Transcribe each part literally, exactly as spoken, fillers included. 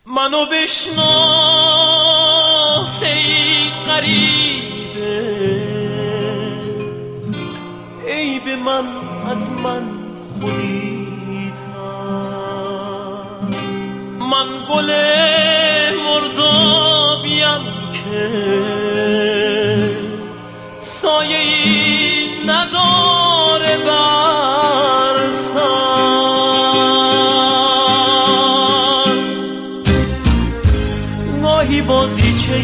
منو بشناس ای غریبه، ای به من از من خودی‌تر. من گل مردابیم که سایه‌ای نداره بر سر. گاهی بازیچه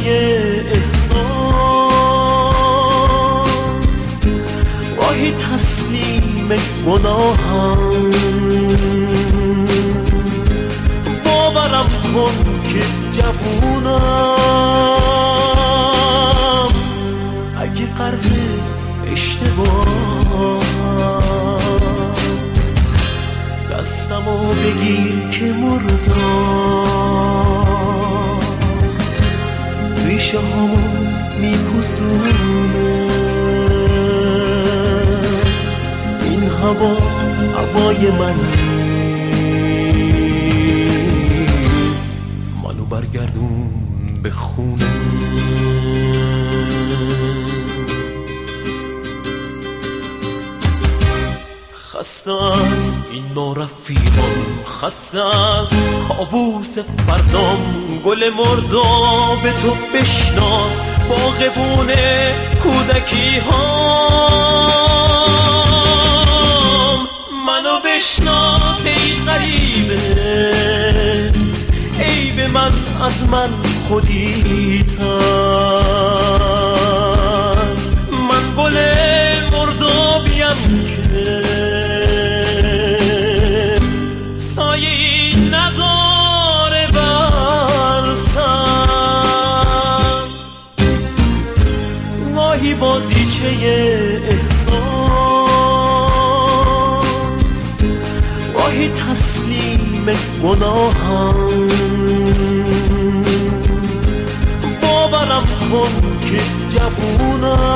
احساس، گاهی تسلیم گناهم. باورم کن که جوونم، اگه غرق اشتباهم دستمو بگیر که مردم، ریشه هامو میپوسونه این هوا، هوای من نیست. منو برگردون به خونه. خسته از این نارفیقان، خسته از کابوس فردام. گل مرداب تو بشناس، باغبون کودکی هام. منو بشناس ای غریبه، ای به من از من خودی‌تر. من گل مردابیم که سایه‌ای نداره بر سر. گاهی بازیچه احساس، گاهی تسلیم گناهم.